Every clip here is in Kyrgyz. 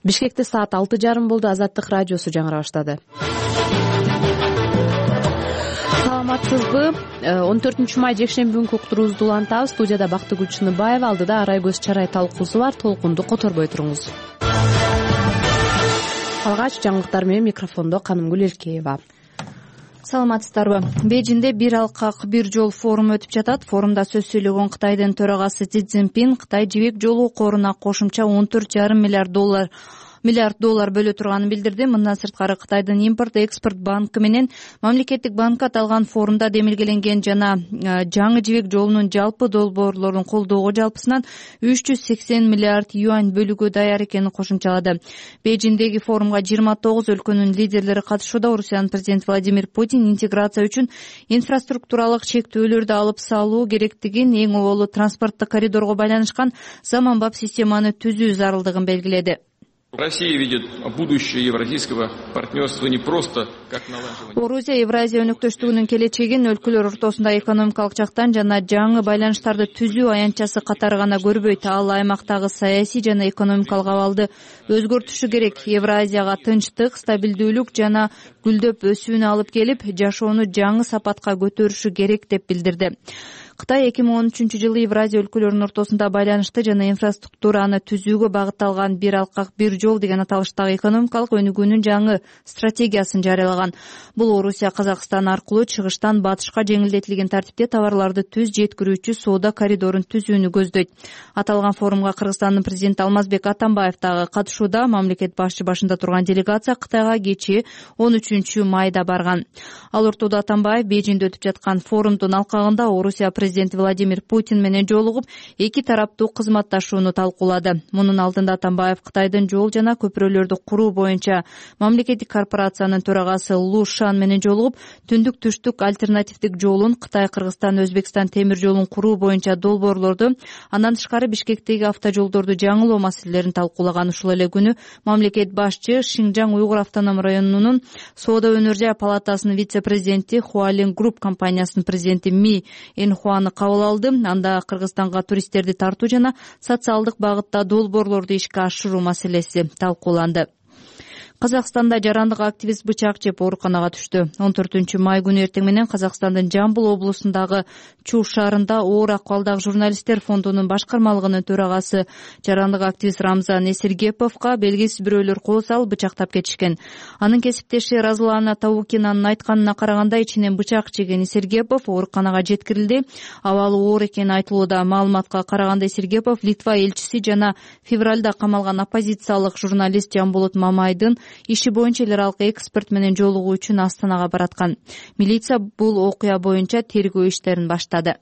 Бишкекте саат 6:30 болду. Азаттык радиосу жаңыра баштады. Саламатсызбы? 14 май жекшемби күнкү уктуруубузду улантабыз. Студияда Бактыгүл Чыныбаева, алдыда Арай көз чарай талкуусу бар. Толкунду которбой туруңуз. Алгач жаңылыктар менен микрофондо Канымгүл Элкеева. Саламатсыздарбы? Бейжинде бир алкак бир жол форуму өтүп жатат. Форумда сөз сүйлөгөн Кытайдын төрагасы Си Цзиньпин Кытай жибек жолу коруна кошумча 14,5 миллиард доллар бөлө турганын билдирди. Мындан сырткары Кытайдын импорт экспорт банкы менен мамлекеттик банк аталган форумда демилгеленген жана жаңы жибек жолунун жалпы долбоорлорун колдоого жалпысынан 380 миллиард юань бөлүүгө даяр экенин кошумчалады. Бейжиндеги форумга 29 өлкөнүн лидерлери катышууда. Орусиянын президенти Владимир Путин интеграция үчүн инфраструктуралык чектөөлөрдү алып салуу керектигин, эң оболу транспорттук коридорго байланышкан заманбап системаны түзүү зарылдыгын белгиледи. Россия видит будущее евразийского партнерства не просто как налаживание. Орусия Евразия өнөктөштүгүнүн келечегин өлкөлөр ортосунда экономикалык жактан жана жаңы байланыштарды түзүү аянтчасы катары гана көрбөйт. Ал аймактагы саясий жана экономикалык абалды өзгөртүшү керек. Евразияга тынчтык, стабилдүүлүк жана гүлдөп өсүүнү алып келип, жашоону жаңы сапатка көтөрүшү керек деп билдирди. Кытай 2013-жылы Евразия өлкөлөрүнүн ортосунда байланышты жана инфраструктураны түзүүгө багытталган бир алкак бир жол деген аталыштагы экономикалык өнүгүүнүн жаңы стратегиясын жарыялаган. Бул Орусия Казакстан аркылуу чыгыштан батышка жеңилдетилген тартипте товарларды түз жеткирүүчү соода коридорун түзүүнү көздөйт. Аталган форумга Кыргызстандын президенти Алмазбек Атамбаев дагы катышууда. Мамлекет башчында турган делегация Кытайга кечээ 13 майда барган. Ал ортодо Атамбаев Бейжиңде өтүп жаткан форумдун алкагында Орусия президенти Владимир Путин менен жолугуп, эки тараптуу кызматташууну талкуулады. Мунун алдында Атамбаев Кытайдын жол жана көпүрөлөрдү куруу боюнча мамлекеттик корпорациянын төрагасы Лу Шан менен жолугуп, түндүк-түштүк альтернативдик жолун, Кытай, Кыргызстан, Өзбекстан темир жолун куруу боюнча долбоорлорду, андан тышкары Бишкектеги автожолдорду жаңылоо маселелерин талкуулаган. Ушул эле күнү мамлекет башчы Шинжаң Уйгур автоном районунун соода өнөр жай палатасынын вице-президенти, Хуалин Групп компаниясынын президенти Ми Энхуаны кабыл алды. Анда Кыргызстанга туристтерди тартуу жана социалдык багытта долбоорлорду ишке ашыруу маселеси талкууланды. Казакстанда жарандык активист бычак жеп ооруканага түштү. 14 май күнү эртең менен Казакстандын Жамбыл облусундагы Чуу шаарында оор акыбалдагы журналисттер фондунун башкармалыгынын төрагасы жарандык активист Рамзан Эсергеповго белгисиз бирөөлөр кол салып бычактап кетишкен. Анын кесиптеши Разлана Таукинанын айтканына караганда, ичинен бычак жеген Эсергепов ооруканага жеткирилди. Абалы оор экени айтылууда. Маалыматка караганда Эсергепов Литва элчиси жана февралда камалган оппозициялык журналист Жамбулут Мамайдын иши боюнча эл аралык эксперт менен жолугуу үчүн Астанага бараткан. Милиция бул окуя боюнча тергөө иштерин баштады.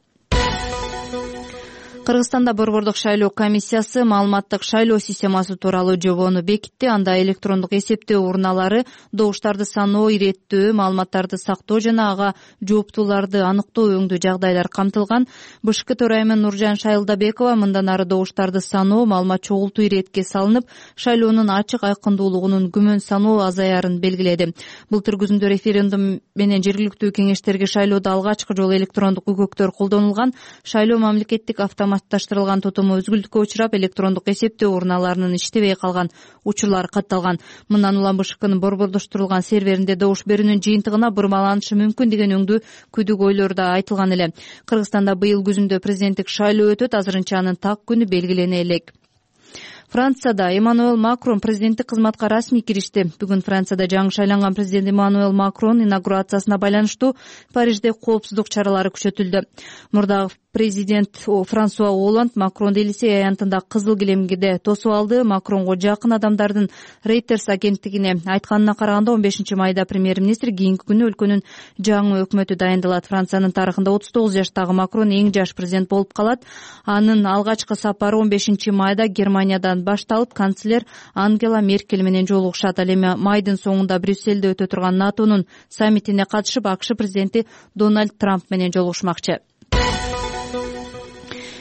Кыргызстанда борбордук шайлоо комиссиясы маалыматтык шайлоо системасы тууралуу жобону бекитти. Анда электрондук эсептөө урналары добуштарды саноо, иреттөө, маалыматтарды сактоо жана ага жооптууларды аныктоо өңдүү жагдайлар камтылган. БШК төрайымы Нуржан Шайылдабекова мындан ары добуштарды саноо, маалымат чогултуу иретке салынып, шайлоонун ачык айкындуулугунун күмөн саноо азаярын белгиледи. Былтыр күзүндө референдум менен жергиликтүү кеңештерге шайлоодо алгачкы жолу электрондук үгөктөр колдонулган. Шайлоо мамлекеттик автоматташтырылган тутуму өзгүлтүккө учурап, электрондук эсептөө урналарынын иштебей калган учурлар катталган. Мындан улам БШКнын борбордоштурулган серверинде добуш берүүнүн жыйынтыгына бурмаланышы мүмкүн деген өңдүү күдүгөйлөр да айтылган эле. Кыргызстанда быйыл күзүндө президенттик шайлоо өтөт. Азырынча анын так күнү белгилене элек. Францияда Эммануэл Макрон президенттик кызматка расмий киришти. Бүгүн Францияда жаңы шайланган президент Эммануэл Макрон инаугурациясына байланыштуу Парижде коопсуздук чаралары күчөтүлдү. Мурдагы президент Франсуа Олланд Макронду Елисей аянтында кызыл килемге тосуп алды. Макронго жакын адамдардын Reuters агенттигине айтканына караганда, 15 майда премьер-министр кийинки күнү өлкөнүн жаңы өкмөтү дайындалат. Франциянын тарыхында 39 жаштагы Макрон эң жаш президент болуп калат. Анын алгачкы сапары 15 майда Германиядан башталып, канцлер Ангела Меркель менен жолугушат. Ал эми майдын соңунда Брюссельде өтө турган НАТОнун саммитине катышып, АКШ президенти Дональд Трамп менен жолугушмакчы.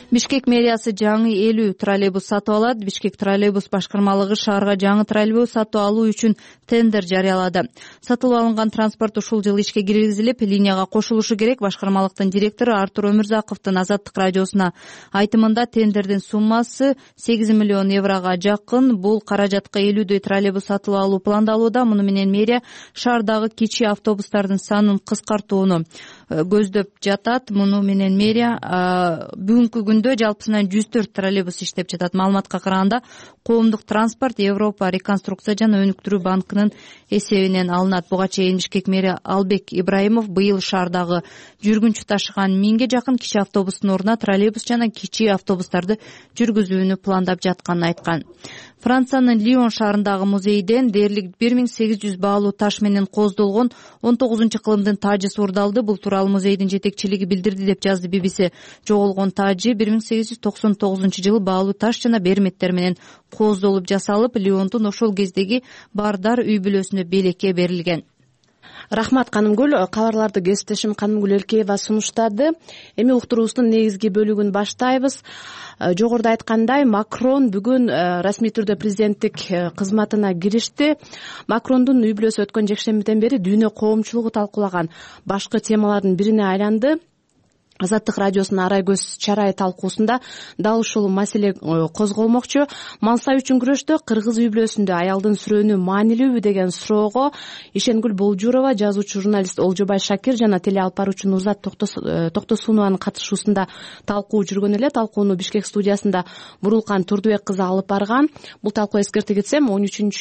Бишкек мэриясы жаңы 50 троллейбус сатып алат. Бишкек троллейбус башкармалыгы шаарга жаңы троллейбус сатып алуу үчүн тендер жарыялады. Сатылып алынган транспорт ушул жылы ишке киргизилип, линияга кошулушу керек. Башкармалыктын директору Артур Өмүрзаковдун Азаттык радиосуна айтымында тендердин суммасы 8 миллион еврого жакын. Бул каражатка 50 троллейбус сатылып алуу пландалууда. Муну менен мэрия шаардагы кичи автобустардын санын кыскартууну көздөп жатат. Муну менен мэрия бүгүнкү күндө жалпысынан 104 троллейбус иштеп жатат. Маалыматка караганда, коомдук транспорт Европа реконструкция жана өнүктүрүү банкынын эсебинен алынат. Буга чейин Бишкек мэри Албек Ибраимов быйыл шаардагы жүргүнчү ташыган 1000ге жакын кичи автобустун ордуна троллейбус жана кичи автобустарды жүргүзүүнү пландап жатканын айткан. Франциянын Лион шаарындагы музейден дээрлик 1800 баалуу таш менен кооздолгон 19-кылымдын тажы суурдалды. Бул тууралуу музейдин жетекчилиги билдирди деп жазды BBC. Жоголгон тажы 1899-жылы баалуу таш жана берметтер менен кооздолуп жасалып, Лиондун ошол кездеги бардар үй бүлөсүнө белекке берилген. Рахмат Канымгүл. Кабарларды кесиптешим Канымгүл Элкеева сунуштады. Эми уктуруубуздун негизги бөлүгүн баштайбыз. Жогоруда айткандай, Макрон бүгүн расмий түрдө президенттик кызматына киришти. Макрондун үй бүлөсү өткөн жекшембиден бери дүйнө коомчулугу талкуулаган башкы темалардын бирине айланды. Азаттык радиосунун арай көз чарай талкуусунда дал ушул маселе козголмокчу. Мал сай үчүн күрөштө кыргыз үй бүлөсүндө аялдын сүрөөнү маанилүүбү деген суроого Ишенгүл Болжурова, жазуучу журналист Олжобай Шакир жана теле алып баруучу Нурзат Токтосунованын катышуусунда талкуу жүргөн эле. Талкууну Бишкек студиясында Бурулкан Турдубек кызы алып барган. Бул талкуу, эскерте кетсем,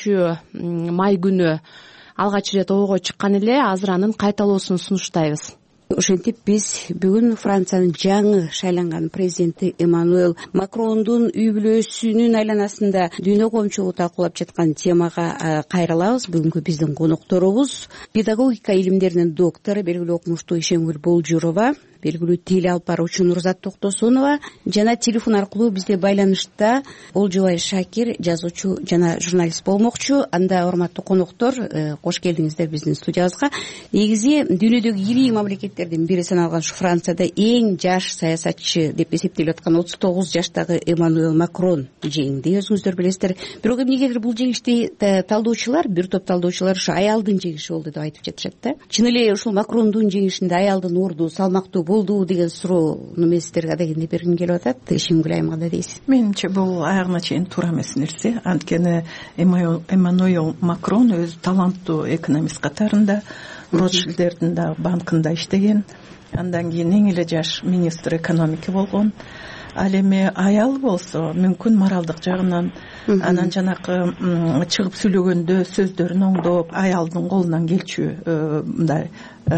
13-май күнү алгач ирет ойго чыккан эле. Азыр анын кайталоосун сунуштайбыз. Ошентип биз бүгүн Франциянын жаңы шайланган президенти Эммануэл Макрондун үй бүлөсүнүн айланасында дүйнө коомчулугу талкуулап жаткан темага кайрылабыз. Бүгүнкү биздин конокторубуз педагогика илимдеринин доктору, белгилүү окумуштуу Ишенгүл Болжурова, белгилүү теле алып баруучу Нурзат Токтосунова жана телефон аркылуу бизде байланышта Олжобай Шакир, жазуучу жана журналист болмокчу. Анда урматтуу коноктор, кош келдиңиздер биздин студиябызга. Негизи дүйнөдөгү ири мамлекеттердин бири саналган ушу Францияда эң жаш саясатчы деп эсептелип аткан 39 жаштагы Эммануэл Макрон жеңди, өзүңүздөр билесиздер. Бирок эмнегедир бул жеңишти талдоочулар, бир топ талдоочулар ушу аялдын жеңиши болду деп айтып жатышат да. Чын эле ушул Макрондун жеңишинде аялдын орду салмактуу болду деген суроону мен сиздерге адегенде бергим келип атат. Ишенгүл айым кандай дейсиз? Менимче бул аягына чейин туура эмес нерсе. Анткени Эммануэл Макрон өзү таланттуу экономист катарында, Ротшильдердин да банкында иштеген. Андан кийин эң эле жаш министр экономики болгон. Ал эми аял болсо мүмкүн моралдык жагынан, анан жанакы чыгып сүйлөгөндө сөздөрүн оңдоп, аялдын колунан келчү мындай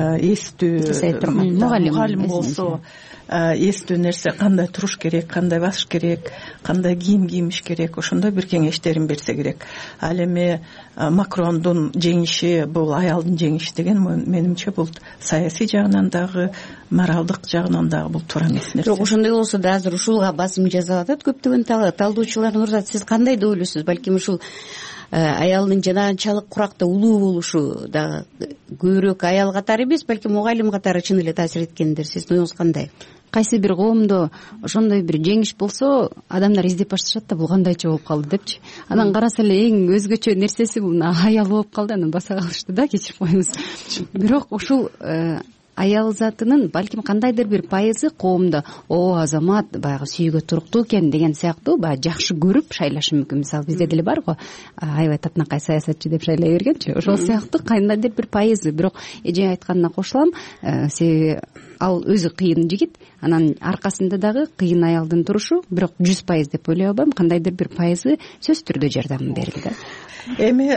эстүү мугалим болсо, эстүү нерсе кандай туруш керек, кандай басыш керек, кандай кийим киймиш керек, ошондой бир кеңештерин берсе керек. Ал эми Макрондун жеңиши бул аялдын жеңиши деген менимче бул саясий жагынан дагы, моралдык жагынан дагы бул туура эмес нерсе. Бирок ошондой болсо да азыр ушулга басым жасап атат көптөгөн талдоочулар. Нурзат, сиз кандай деп ойлойсуз? Балким ушул аялдын жанаанчалык куракта улуу болушу дагы көбүрөөк аял катары эмес, балким мугалим катары чын эле таасир эткендир. Сиздин оюңуз кандай? Кайсы бир коомдо ошондой бир жеңиш болсо, адамдар издеп башташат да, бул кандайча болуп калды депчи. Анан караса эле эң өзгөчө нерсеси бул аял болуп калды, анан баса калышты да, кечирип коюңуз. Бирок ушул аял затынын балким кандайдыр бир пайызы коомдо азамат баягы сүйгө туруктуу экен деген сыяктуу баягы жакшы көрүп шайлашы мүмкүн. Мисалы бизде деле бар го, аябай татынакай саясатчы деп шайлай бергенчи, ошол сыяктуу кандайдыр бир пайызы. Бирок эже айтканына кошулам, себеби ал өзү кыйын жигит, анан аркасында дагы кыйын аялдын турушу. Бирок 100% деп ойлой албайм, кандайдыр бир пайызы сөзсүз түрдө жардам берди да. Эми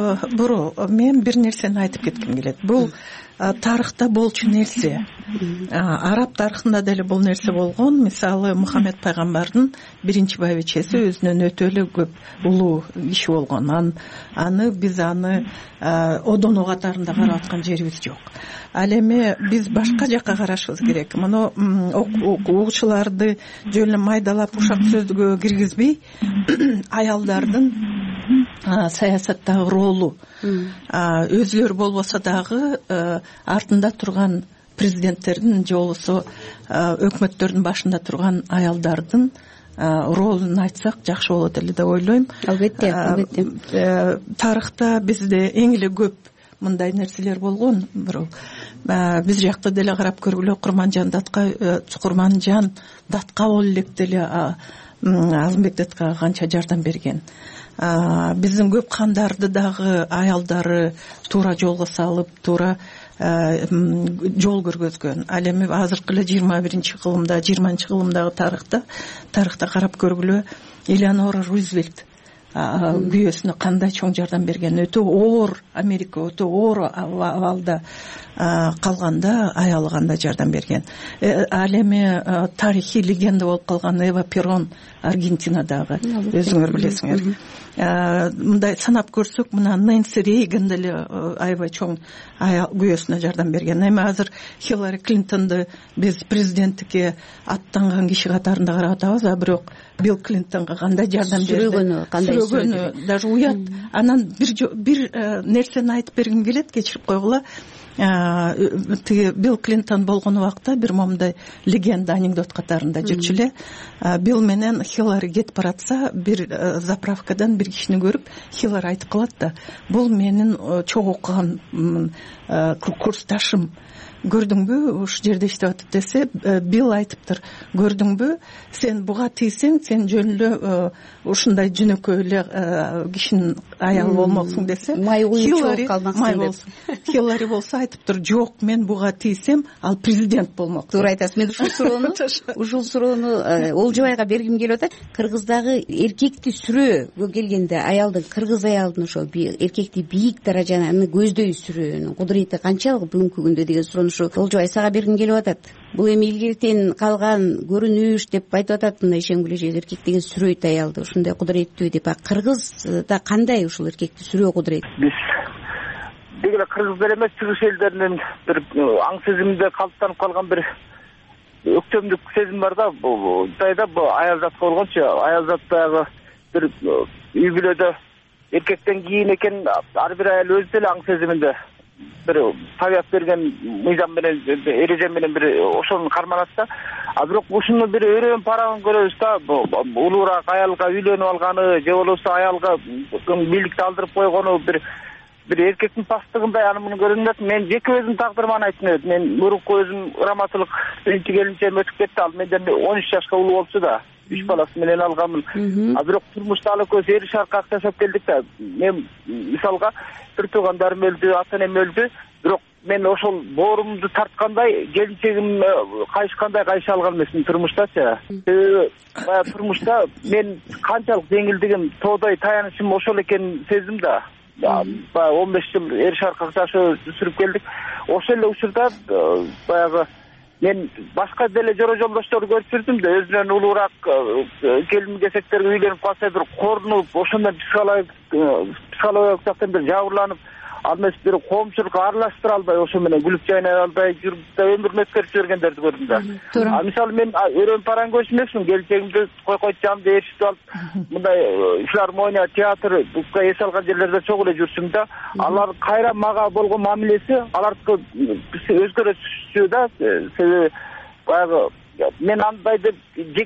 мен бир нерсени айтып кетким келет. Бул тарыхта болчу нерсе. Араб тарыхында деле бул нерсе болгон. Мисалы Мухаммед пайгамбардын биринчи байбичеси өзүнөн өтө эле көп улуу киши болгон. Биз аны одону катарында карап аткан жерибиз жок. Ал эми биз башка жакка карашыбыз керек. Муну окуучуларды жөн эле майдалап ушак сөзгө киргизбей, аялдардын саясаттагы ролу өзүлөр болбосо дагы артында турган президенттердин же болбосо өкмөттөрдүн башында турган аялдардын ролун айтсак жакшы болот эле деп ойлойм. Албетте. Тарыхта бизде эң эле көп мындай нерселер болгон. Бирок биз жакта деле карап көргүлө, Курманжан датка боло элек деле Азымбек датка канча жардам берген. Биздин көп хандарды дагы аялдары туура жолго салып, туура жол көргөзгөн. Ал эми азыркы эле 21-кылымда, 20-кылымдагы тарыхта карап көргүлө, Элеонора Рузвельт күйөөсүнө кандай чоң жардам берген. Өтө оор, Америка өтө оор абалда калганда аялы кандай жардам берген. Ал эми тарыхый легенда болуп калган Эва Перрон Аргентинадагы, өзүңөр билесиңер. Мындай санап көрсөк, мына Нэнси Рейган деле аябай чоң күйөөсүнө жардам берген. Эми азыр Хиллари Клинтонду биз президенттикке аттанган киши катарында карап атабыз, бирок Билл Клинтонго кандай жардам берди, сүрөгөнү даже уят. Анан бир нерсени айтып бергим келет, кечирип койгула. Тиги Билл Клинтон болгон убакта бир момундай легенда, анекдот катарында жүрчү эле. Билл менен Хиллари кетип баратса, бир заправкадан бир кишини көрүп, Хиллари айтып калат да: бул менин чогуу окуган курсташым. Көрдүңбү, ушул жерде иштеп атат десе, Билл айтыптыр: көрдүңбү, сен буга тийсең, сен жөн эле ушундай жөнөкөй эле кишинин аялы болмоксуң десе, Хиллари болсо айтыптыр: жок, мен буга тийсем, ал президент болмок. Туура айтасыз. Мен ушул суроону Олжобайга бергим келип атат. Кыргыздагы эркекти сүрөөгө келгенде, аялдын, кыргыз аялдын ошо эркекти бийик даражаны көздөй сүрөөнүн кудурети канчалык бүгүнкү күндө деген суроону Олжобай сага бергим келип атат. Бул эми илгертен калган көрүнүш деп айтып атат, мындай ишен билежет, эркек деген сүрөйт аялды, ушундай кудуреттүү деп. Кыргызда кандай ушул эркекти сүрөө кудурет? Биз деги кыргыздар эмес, чыгыш элдеринин бир аң сезиминде калыптанып калган бир өктөмдүк сезим бар да. Бул жайда аял зат болгончу, аял зат дагы бир үй бүлөдө эркектен кийин экен, ар бир аял өзү деле аң сезиминде бир табият берген мыйзам менен, эреже менен бир ошону карманат да. Бирок ушуну бир өрөөн парагын көрөбүз да. Улуураак аялга үйлөнүп алганы же болбосо аялга бийликти алдырып койгону бир эркектин пасттыгындай аны муну көрүнөт. Мен жеке өзүмдүн тагдырыма айтып, мен мурунку өзүм раматылык биринчи келинчегим өтүп кетти. Ал менден 13 жашка улуу болчу да. 3 баласы менен алганмын. Бирок турмушта ал экөөбүз эр шаркак жашап келдик да. Мен мисалга бир туугандарым өлдү, ата энем өлдү. Бирок мен ошол боорумду тарткандай, келинчегим кайышкандай кайыша алган эмесмин турмуштачы. Турмушта мен канчалык жеңилдигим, тоодой таянычым ошол экенин сездим да. 15 жыл эр шаркак жашоо сүрүп келдик. Ошол эле учурда баягы мен башка деле жора жолдошторду көрүп жүрдүм да, өзүнөн улуураак келин кесектерге үйлөнүп калса бир корунуп, ошондон психологиялык жактан бир жабырланып, ал эмес бир коомчулукка аралаштыра албай, ошо менен күлүп жайнай албай жүрүп өмүрүн өткөрүп жибергендерди көрдүм да. Мисалы мен өрөөн параң көчү эмесмин, келечегимди койкойт жамды ээрчитип алып, мындай филармония, театр эс алган жерлерде чогуу эле жүрсүм да. Алар кайра мага болгон мамилеси алардыкы өзгөрөчү да. Себеби баягы мен андай деп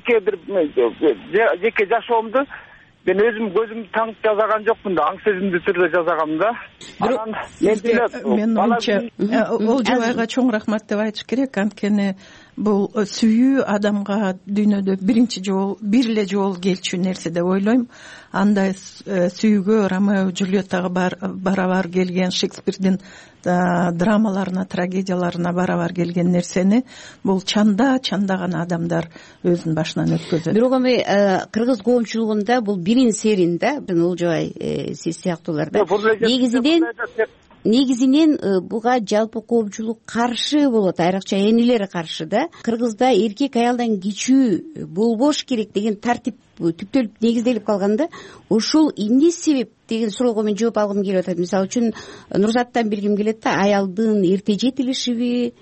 жеке жашоомду мен өзүм көзүмдү таңып жазаган жокмун да, аң сезимдүү түрдө жазаганмын да. Мен Олжобайга чоң рахмат деп айтыш керек. Анткени бул сүйүү адамга дүйнөдө бир эле жолу келчү нерсе деп ойлойм. Андай сүйүүгө Ромео Джульеттага барабар келген, Шекспирдин драмаларына, трагедияларына барабар келген нерсени бул чандаган адамдар өзүнүн башынан өткөзөт. Бирок эми кыргыз коомчулугунда бул бирин серин да, Олжобай сиз сыяктуулар да. Негизинен буга жалпы коомчулук каршы болот, айрыкча энелер каршы да. Кыргызда эркек аялдан кичүү болбош керек деген тартип түптөлүп негизделип калганда, ушул эмне себеп деген суроого мен жооп алгым келип атат. Мисалы үчүн Нурзаттан билгим келет да, аялдын эрте жетилишиби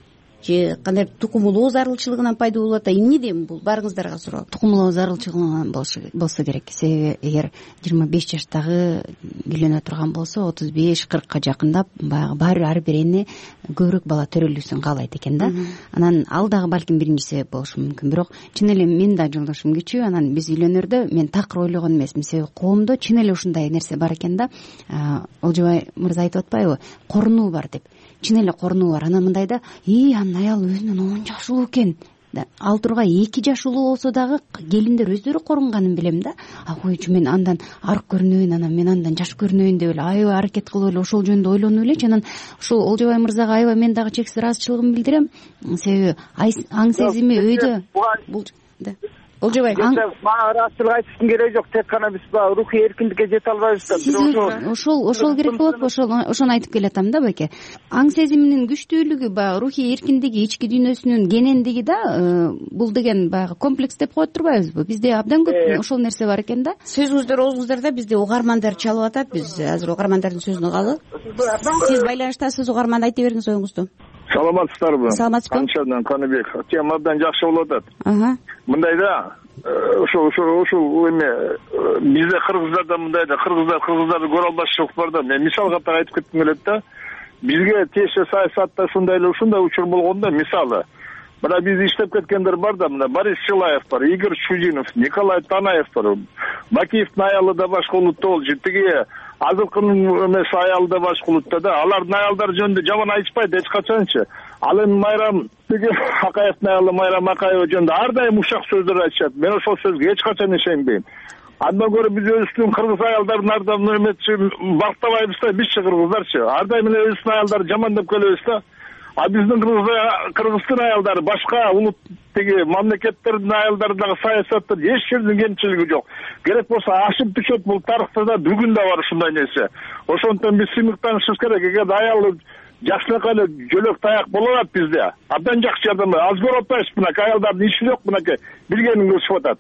же кандайдыр тукумулоо зарылчылыгынан пайда болуп атат, эмнеден бул баарыңыздарга суроо? Тукумулоо зарылчылыгынан болсо керек. Себеби эгер 25 жаштагы үйлөнө турган болсо 35-40 жакындап баягы баары ар бир эне көбүрөөк бала төрөлүүсүн каалайт экен да. Анан ал дагы балким биринчи себеп болушу мүмкүн. Бирок чын эле мен да жолдошум кичүү, анан биз үйлөнөрдө мен такыр ойлогон эмесмин. Себеби коомдо чын эле ушундай нерсе бар экен да. Олжобай мырза айтып атпайбы, корунуу бар деп. Чын эле корунуу бар. Анан мындай да, анын аялы өзүнөн 10 жаш улуу экен. Ал тургай 2 жаш улуу болсо дагы келиндер өздөрү корунганын билем да. Койчу мен андан арык көрүнөйүн, анан мен андан жаш көрүнөйүн деп эле аябай аракет кылып эле ошол жөнүндө ойлонуп элечи. Анан ушул Олжобай мырзага аябай мен дагы чексиз ыраазычылыгымды билдирем. Себеби аң сезими өйдө Олжобай, мага ыраазычылык айтыштын кереги жок. Тек гана биз рухий эркиндикке жете албайбыз да. Ошол керек болот. Ошону айтып келатам да байке. Аң сезиминин күчтүүлүгү, баягы рухий эркиндиги, ички дүйнөсүнүн кенендиги да бул деген баягы комплекс деп коет турбайбызбы? Бизде абдан көп ошол нерсе бар экен да. Сөзүңүздөр оозуңуздарда, бизде угармандар чалып атат. Биз азыр угармандардын сөзүн угалы. Сиз байланыштасыз, угарман айта бериңиз оюңузду. Саламатсыздарбы? Саламатсызбы? Канчадан Каныбек. Тема абдан жакшы болуп атат. Мындай да, ушул эме бизде кыргыздарда мындай да, кыргыздарды көрө албашчылык бар да. Мен мисал катары айтып кетким келет да. Бизге тиешелүү саясатта ушундай учур болгондо, мисалы, мына биз иштеп кеткендер бар да, мына Борис Силаев бар, Игорь Чудинов, Николай Танаев бар, Бакиевдин аялы да башка улутта болчу, тиги Азыркынын эмеси аялы да башка улутта да. Алардын аялдары жөнүндө жаман айтышпайт эч качанчы. Ал эми Майрам тиги Акаевдин аялы Майрам Акаева жөнүндө ар дайым ушак сөздөр айтышат. Мен ошол сөзгө эч качан ишенбейм. Андан көрө биз өзүбүздүн кыргыз аялдарын ар дайым эметчи бактабайбыз да, бизчи кыргыздарчы. Ар дайым эле өзүбүздүн аялдарды жамандап келебиз да. А биздин кыргыздын аялдары башка улут тиги мамлекеттердин аялдары дагы саясатта эч жердин кемчилиги жок. Керек болсо ашып түшөт, бул тарыхта да бүгүн да бар ушундай нерсе. Ошондон биз сыймыктанышыбыз керек. Эгер аялы жакшынакай эле жөлөк таяк болуп атат бизде, абдан жакшы жардам. Аз көрүп атпайбыз, мынакей аялдардын иши жок, мынакей билгенин кылышып атат.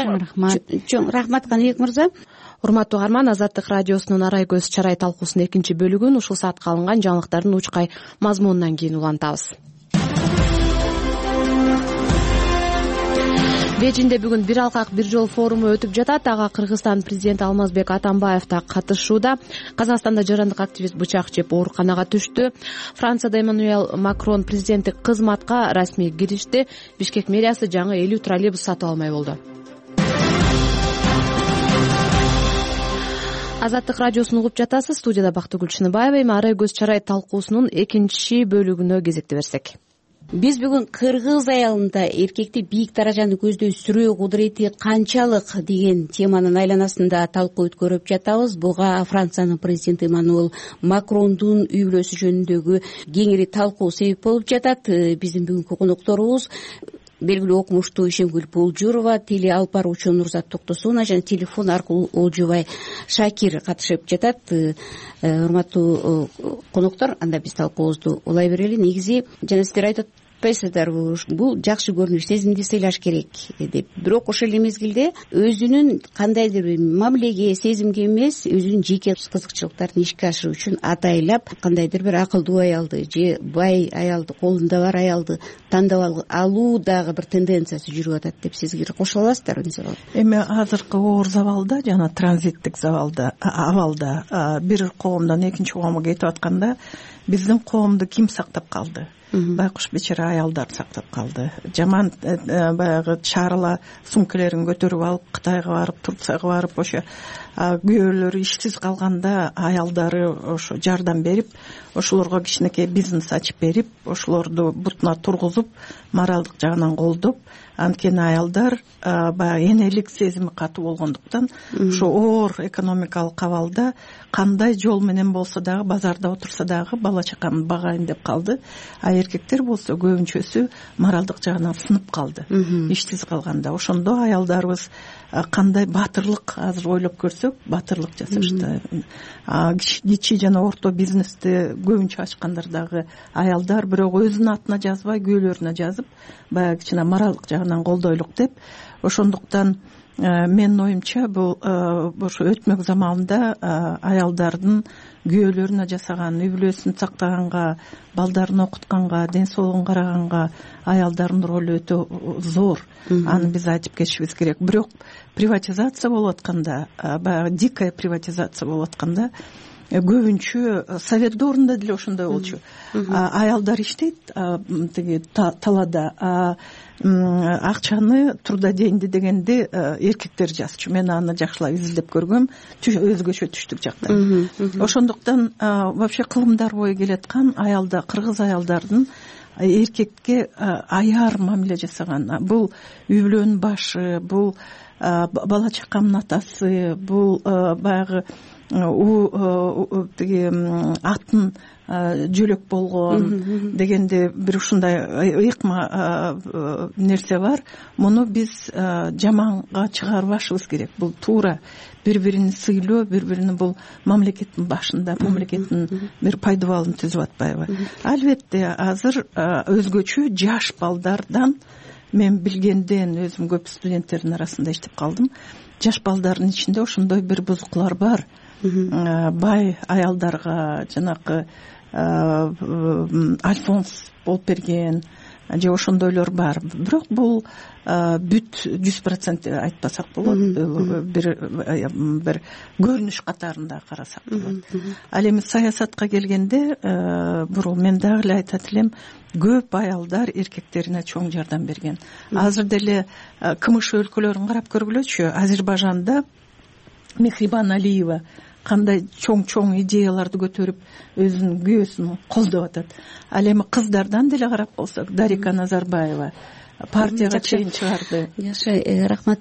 Чоң рахмат Каныбек мырза. Урматтуу угарман, Азаттык радиосунун Арай көз чарай талкуусунун 2-бөлүгүн ушул саатка алынган жаңылыктардын учкай мазмунунан кийин улантабыз. Бейжиңде бүгүн бир алкак бир жол форуму өтүп жатат. Ага Кыргызстан президенти Алмазбек Атамбаев да катышууда. Казакстанда жарандык активист бычак жеп ооруканага түштү. Францияда Эммануэль Макрон президенттик кызматка расмий киришти. Бишкек мэриясы жаңы 50 троллейбус сатып алмай болду. Азаттык радиосун угуп жатасыз. Студияда Бактыгүл Чыныбаева. Эми Арай көз чарай талкуусунун 2-бөлүгүнө кезекти берсек. Биз бүгүн кыргыз аялында эркекти бийик даражаны көздөй сүрөө кудурети канчалык деген теманын айланасында талкуу өткөрүп жатабыз. Буга Франциянын президенти Эммануэль Макрондун үй бүлөсү жөнүндөгү кеңири талкуу себеп болуп жатат. Биздин бүгүнкү конокторубуз белгилүү окумуштуу Ишемкүл Болжурова, теле алып баруучу Нурзат Токтосуна жана телефон аркылуу Олжобай Шакир катышып жатат. Урматтуу коноктор, анда биз талкуубузду улай берели. Негизи жана сиздер айтып атпайсыздарбы, бул жакшы көрүнүш, сезимди сыйлаш керек деп. Бирок ошол эле мезгилде өзүнүн кандайдыр бир мамилеге, сезимге эмес, өзүнүн жеке кызыкчылыктарын ишке ашыруу үчүн атайлап кандайдыр бир акылдуу аялды же бай аялды, колунда бар аялды тандап алуу дагы бир тенденциясы жүрүп атат деп сиз кошула аласыздарбы? Эми азыркы оор забалда жана транзиттик абалда бир коомдон экинчи коомго кетип атканда биздин коомду ким сактап калды? Байкуш бечара аялдар сактап калды. Жаман баягы чарыла сумкалерин көтөрүп алып Кытайга барып, Турцияга барып, ошо күйөөлөрү ишсиз калганда аялдары ошо жардам берип, ошолорго кичинекей бизнес ачып берип, ошолорду бутуна тургузуп, моралдык жагынан колдоп, анткени аялдар баягы энелик сезими катуу болгондуктан ошо оор экономикалык абалда кандай жол менен болсо дагы, базарда отурса дагы бала чакамды багайын деп калды. А эркектер болсо көбүнчөсү моралдык жагынан сынып калды, ишсиз калганда. Ошондо аялдарыбыз кандай батырлык, азыр ойлоп көрсөк, батырлык жасашты. Кичи жана орто бизнести көбүнчө ачкандар дагы аялдар, бирок өзүнүн атына жазбай, күйөөлөрүнө жазып, баягы кичине моралдык жагынан колдойлук деп. Ошондуктан менин оюмча бул ошо өтмөк заманда аялдардын күйөөлөрүнө жасаган үй бүлөсүн сактаганга, балдарын окутканга, ден соолугун караганга аялдардын ролу өтө зор. Аны биз айтып кетишибиз керек. Бирок приватизация болуп атканда, баягы дикая приватизация болуп атканда көбүнчө совет доорунда деле ошондой болчу. Аялдар иштейт тиги талаада, акчаны трудоденьди дегенди эркектер жазчу. Мен аны жакшылап изилдеп көргөм, өзгөчө түштүк жакта. Ошондуктан вообще кылымдар бою келаткан аялда, кыргыз аялдардын эркекке аяр мамиле жасаган, бул үй бүлөнүн башы, бул бала чакамдын атасы, бул баягы тиги атын жөлөк болгон дегенде бир ушундай ыйыкма нерсе бар. Муну биз жаманга чыгарбашыбыз керек. Бул туура. Бири-бирин сыйлоо, бири-бирини бул мамлекеттин башында, мамлекеттин бир пайдубалын түзүп атпайбы? Албетте азыр өзгөчө жаш балдардан мен билгенден, өзүм көп студенттердин арасында иштеп калдым. Жаш балдардын ичинде ошондой бир бузуклар бар. Бай аялдарга жанакы альфонс болуп берген же ошондойлор бар. Бирок бул бүт 100% айтпасак болот. Бир көрүнүш катарында карасак болот. Ал эми саясатка келгенде бурул мен дагы эле айтат элем, көп аялдар эркектерине чоң жардам берген. Азыр деле КМШ өлкөлөрүн карап көргүлөчү. Азербайжанда Мехрибан Алиева кандай чоң идеяларды көтөрүп өзүнүн күйөөсүн колдоп атат. Ал эми кыздардан деле карап болсок, Дарика Назарбаева партияга чейин чыгарды. Жакшы, рахмат.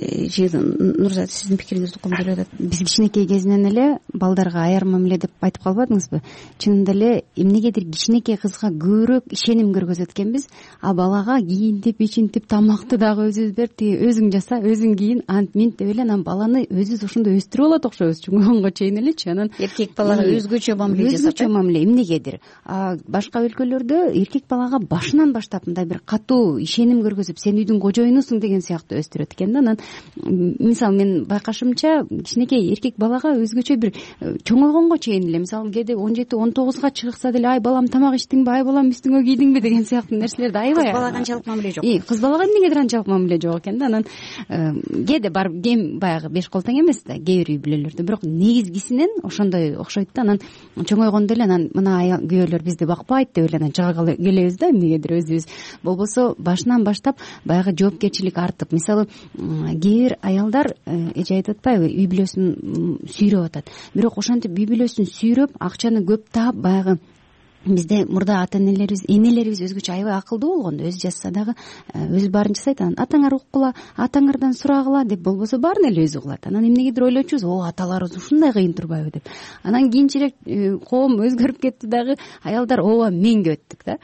Нурзат, сиздин пикириңизди угум келип атат. Биз кичинекей кезинен эле балдарга аяр мамиле деп айтып калбадыңызбы? Чынында эле эмнегедир кичинекей кызга көбүрөөк ишеним көргөзөт экенбиз, а балага кийинтип, ичинтип, тамакты дагы өзүбүз берип, тиги өзүң жаса, өзүң кийин, антмент деп эле анан баланы өзүбүз ошондой өстүрүп алат окшойбуз, чоңойгонго чейин элечи. Анан эркек балага өзгөчө мамиле жасап, өзгөчө мамиле эмнегедир. Башка өлкөлөрдө эркек балага башынан баштап мындай бир катуу ишеним көргөзүп, сен үйдүн кожоюнусуң деген сыяктуу өстүрөт экен да. Анан мисалы мен байкашымча кичинекей эркек балага өзгөчө бир чоңойгонго чейин эле, мисалы кээде 17-19 чыкса деле, ай балам тамак иштиңби, ай балам үстүңө кийдиңби деген сыяктуу нерселерди аябай. Кыз балага анчалык мамиле жок. Кыз балага эмнегедир анчалык мамиле жок экен да. Анан кээде бар кем баягы беш кол тең эмес да, кээ бир үй бүлөлөрдө, бирок негизгисинен ошондой окшойт да. Анан чоңойгондо эле анан мына аял күйөөлөр бизди бакпайт деп эле анан чыга келебиз да, эмнегедир өзүбүз. Болбосо башынан баштап баягы жоопкерчилик артып, мисалы кээ бир аялдар эже айтып атпайбы, үй бүлөсүн сүйрөп атат. Бирок ошентип үй бүлөсүн сүйрөп, акчаны көп таап, баягы бизде мурда ата-энелерибиз, энелерибиз өзгөчө аябай акылдуу болгондо, өзү жасса дагы өзү баарын жасайт. Анан атаңар уккула, атаңардан сурагыла деп, болбосо баарын эле өзү кылат. Анан эмнегедир ойлочубуз, аталарыбыз ушундай кыйын турбайбы деп. Анан кийинчерээк коом өзгөрүп кетти дагы, аялдар ооба менге өттүк да.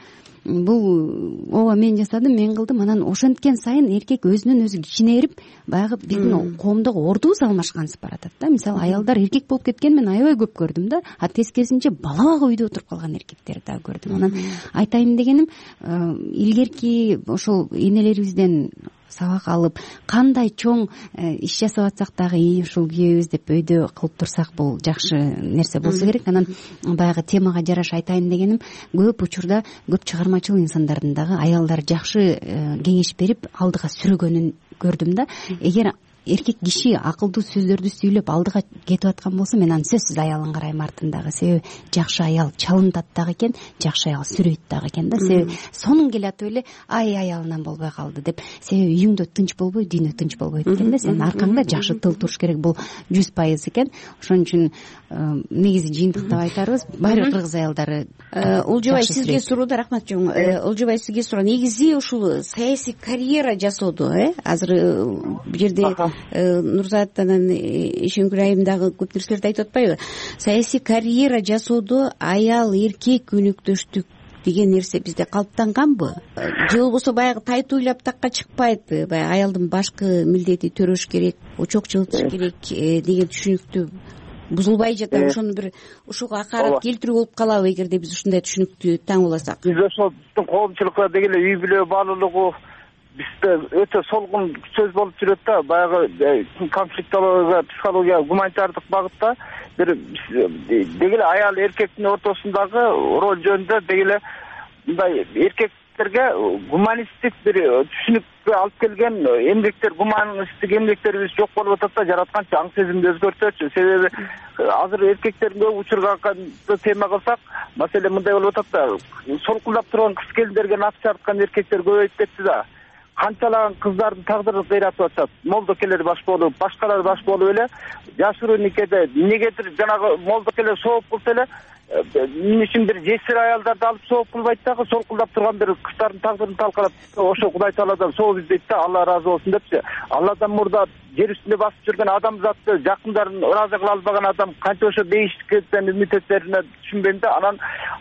Бул ооба мен жасадым, мен кылдым. Анан ошенткен сайын эркек өзүнөн өзү кичинерип, баягы биздин коомдогу ордубуз алмашкансып баратат да. Мисалы аялдар эркек болуп кеткен мен аябай көп көрдүм да. А тескерисинче балага үйдө отуруп калган эркектерди дагы көрдүм. Анан айтайын дегеним, илгерки ошол энелерибизден сабак алып, кандай чоң иш жасап атсак дагы ушул күйөөбүз деп өйдө кылып турсак, бул жакшы нерсе болсо керек. Анан баягы темага жараша айтайын дегеним, көп учурда көп чыгармачыл инсандардын дагы аялдар жакшы кеңеш берип алдыга сүрөгөнүн көрдүм да. Эгер эркек киши акылдуу сөздөрдү сүйлөп алдыга кетип аткан болсо, мен аны сөзсүз аялын карайм артындагы. Себеби жакшы аял чалынтат дагы экен, жакшы аял сүрөйт дагы экен да. Себеби сонун келатып эле ай аялынан болбой калды деп. Себеби үйүңдө тынч болбой, дүйнө тынч болбойт экен да. Сенин аркаңда жакшы тыл туруш керек. Бул 100% экен. Ошон үчүн негизи жыйынтыктап айтарбыз, баары кыргыз аялдары. Улжубай, сизге суроо. Рахмат чоң. Улжубай, сизге суроо. Негизи ушул саясий карьера жасоодо, азыр бул жерде Нурзат анан Ишенгүл айым дагы көп нерселерди айтып атпайбы? Саясий карьера жасоодо аял эркек өнөктөштүк деген нерсе бизде калыптанганбы? Же болбосо баягы тайтуулап такка чыкпайбы? Баягы аялдын башкы милдети төрөш керек, очок жылытыш керек деген түшүнүктү бузулбай жатат. Ошону бир ушуга акарат келтирүү болуп калабы эгерде биз ушундай түшүнүктү таң уласак? Биз ошол коомчулукка деги эле үй бүлө баалуулугу бизде өтө солгун сөз болуп жүрөт да, баягы конфликтология, психология, гуманитардык багытта бир деги эле аял эркектин ортосундагы роль жөнүндө деги эле мындай эркектерге гуманисттик бир түшүнүккө алып келген эмгектер, гуманисттик эмгектерибиз жок болуп атат да, жаратканчы аң сезимди өзгөртөчү. Себеби азыр эркектердин көп учургаканды тема кылсак, маселе мындай болуп атат да, солкулдап турган кыз келиндерге нап чарткан эркектер көбөйүп кетти да. Канчалаган кыздардын тагдыры кыйратып атат. Молдокелер баш болуп, башкалар баш болуп эле жашыруу никеде эмнегедир жанагы молдокелер сооп кылса эле эмне үчүн бир жесир аялдарды алып сооп кылбайт дагы, солкулдап турган бир кыздардын тагдырын талкалап, ошо Кудай Тааладан сооп издейт да, Алла ыраазы болсун депчи. Алладан мурда жер үстүндө басып жүргөн адамзатты жакындарын ыраазы кыла албаган адам канча ошо бейиштиктен үмүт этерине түшүнбөйм да. Анан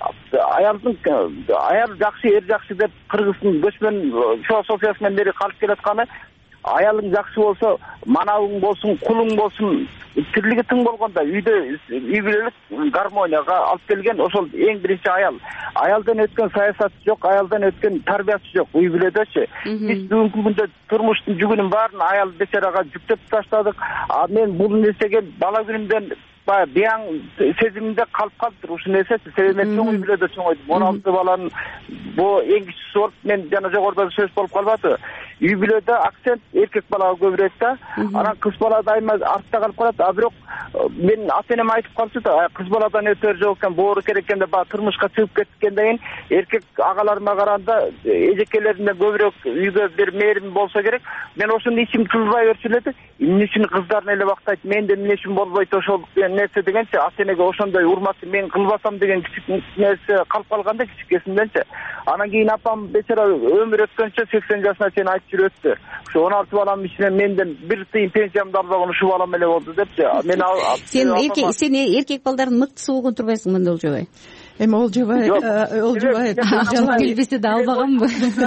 аял жакшы, эр жакшы деп кыргыздын көчмөн философиясынан бери калып келатканы, аялың жакшы болсо, манабың болсун, кулуң болсун, тирлиги тың болгондо үйдө үй бүлөлүк гармонияга алып келген ошол эң биринчи аял. Аялдан өткөн саясат жок, аялдан өткөн тарбиясы жок үй бүлөдөчү. Биз бүгүнкү күндө турмуштун жүгүнүн баарын аял бечарага жүктөп таштадык. Мен бул нерсеге бала күнүмдөн баягы бияң сезимимде калып калыптыр ушул нерсечи. Себеби мен чоң үй бүлөдө чоңойдум. 16 баланын эң кичүүсү болуп, мен жана жогоруда сөз болуп калбады. Үй бүлөдө акцент эркек балага көбүрөөк да. Анан кыз бала дайыма артта калып калат. А бирок мен ата-энем айтып калчу да, кыз баладан өтөр жок экен, боору керек экен деп турмушка чыгып кеткенден кийин эркек агаларыма караганда эжекелеринен көбүрөөк үйгө бир мээрим болсо керек. Мен ошону ичим тылбай берчү эле. Эмне үчүн кыздарын эле бактайт, менде эмне үчүн болбойт ошол нерсе дегенчи, ата-энеге ошондой урмат мен кылбасам деген кичик нерсе калып калганда кичикесинденчи. Анан кийин апам бечара өмүр өткөнчө 80 жашына чейин айтып жүрөттү. Ушу 16 баламдын ичинен менден бир тыйын пенсиямды албаган ушул балам эле болду депчи. Сен эркек балдардын мыктысы болгон турбайсың мында Олжобай? Эми Олжобай жалгыз келбесе да албаганбы?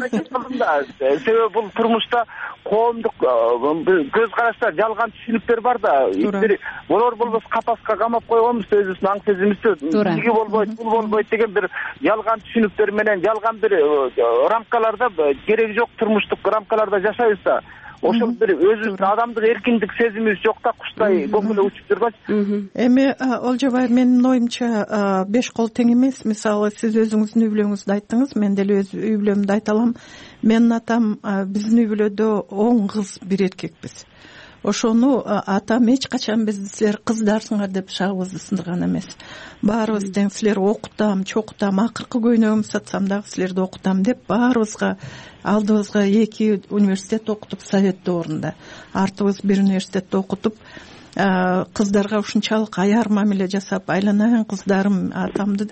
Себеби бул турмушта коомдук көз караштар, жалган түшүнүктөр бар да. Бир болор болбос капаска камап койгонбуз өзүбүздүн аң сезимибизди. Биги болбойт, бул болбойт деген бир жалган түшүнүктөр менен, жалган бир рамкаларда, кереги жок турмуштук рамкаларда жашайбыз да. Ошол бир өзүбүздүн адамдык эркиндик сезимибиз жок да, куштай көкүлө учуп жүргөн. Эми Олжобай, менин оюмча беш кол тең эмес. Мисалы сиз өзүңүздүн үй бүлөңүздү айттыңыз, мен деле өз үй бүлөмдү айта алам. Менин атам биздин үй бүлөдө 10 кыз, 1 эркекпиз. Ошону атам эч качан бизди силер кыздарсыңар деп шагыбызды сындырган эмес. Баарыбыз тең, силер окутам, чокутам, акыркы көйнөгүмдү сатсам дагы силерди окутам деп баарыбызга, алдыбызга 2 университет окутуп, совет доорунда, артыбыз 1 университетте окутуп, кыздарга ушунчалык аяр мамиле жасап, айланайын кыздарым, атамды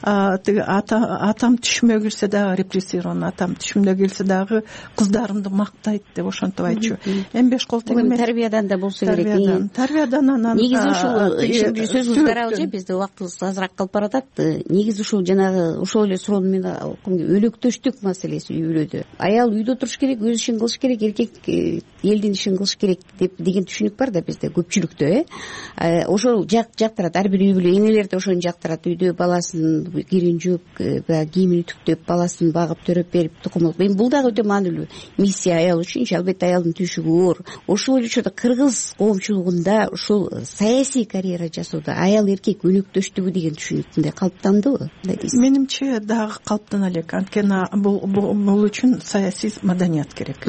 атам түшүмө кирсе дагы репрессирован, атам түшүмдө келсе дагы кыздарымды мактайт деп ошентип айтчу. Эми беш кол тең эмес. Тарбиядан да болсо керек. Тарбиядан анан негизи ушул сөзүбүздү карабыз, бизде убактыбыз азыраак калып баратат. Негизи ушул жанагы ошол эле суроону мен өлөктөштүк маселеси үй бүлөдө. Аял үйдө туруш керек, өз ишин кылыш керек, эркек элдин ишин кылыш керек деген түшүнүк бар да бизде көпчүлүктө. Ошол жактырат, ар бир үй бүлө энелер да ошону жактырат. Үйдө баласын кирин жууп, кийимин үтүктөп, баласын багып, төрөп берип, тукумулук. Эми бул дагы өтө маанилүү миссия аял үчүн. Албетте аялдын түйшүгү оор. Ошол эле учурда кыргыз коомчулугунда ушул саясий карьера жасоодо аял эркек өнөктөштүгү деген түшүнүк калыптандыбы? Мындай дейсиз? Менимче дагы калыптана элек. Анткени бул үчүн саясий маданият керек.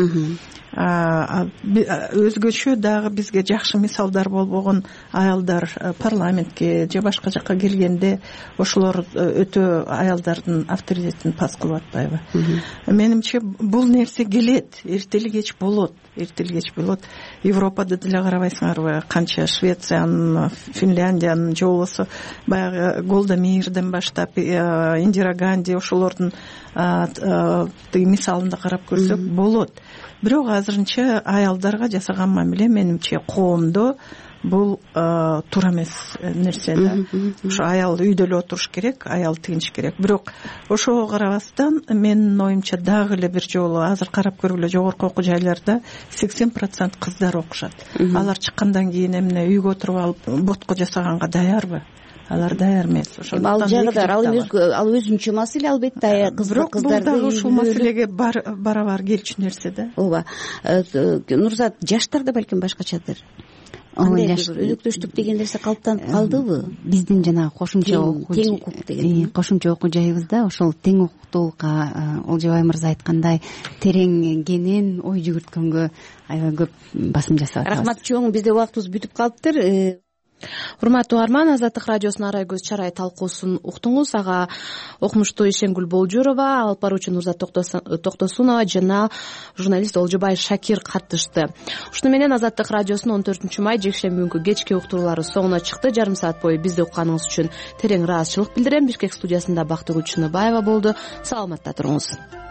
Өзгөчө дагы бизге жакшы мисалдар болбогон аялдар парламентке же башка жакка келгенде ошолор өтө аялдардын авторитетин пас кылып атпайбы? Менимче бул нерсе келет, эртели кеч болот. Европада деле карабайсыңарбы, канча Швециянын, Финляндиянын же болбосо баягы Голда Меирден баштап Индира Ганди ошолордун мисалында карап көрсөк болот. Бирок азырынча аялдарга жасаган мамиле менимче коомдо бул туура эмес нерсе да. Ошо аял үйдө эле отуруш керек, аял тигиниш керек. Бирок ошого карабастан менин оюмча дагы эле бир жолу азыр карап көргүлө жогорку окуу жайларда 80% кыздар окушат. Алар чыккандан кийин эмне үйгө отуруп алып ботко жасаганга даярбы? Алар даяр эмес. Ал жагыдар ал өзүнчө маселе албетте. Бирок бул дагы ушул маселеге барабар келчү нерсе да. Ооба. Нурзат, жаштар да балким башкачадыр. Өнөктөштүк деген нерсе калыптанып калдыбы? Биздин жанагы кошумча тең укук деген кошумча окуу жайыбызда ошол тең укуктуулукка Олжобай мырза айткандай тереңгенен ой жүгүрткөнгө аябай көп басым жасап атабыз. Рахмат чоң, бизде убактыбыз бүтүп калыптыр. Урматтуу арман, Азаттык радиосунун арай көз чарай талкуусун уктуңуз. Ага окумуштуу Ишенгүл Болжурова, алып баруучу Нурзат Токтосунова жана журналист Олжобай Шакир катышты. Ушуну менен Азаттык радиосунун 14 май жекшемби күнкү кечки уктуруулары соңуна чыкты. Жарым саат бою бизди укканыңыз үчүн терең ыраазычылык билдирем. Бишкек студиясында Бактыгүл Чыныбаева болду. Саламатта туруңуз.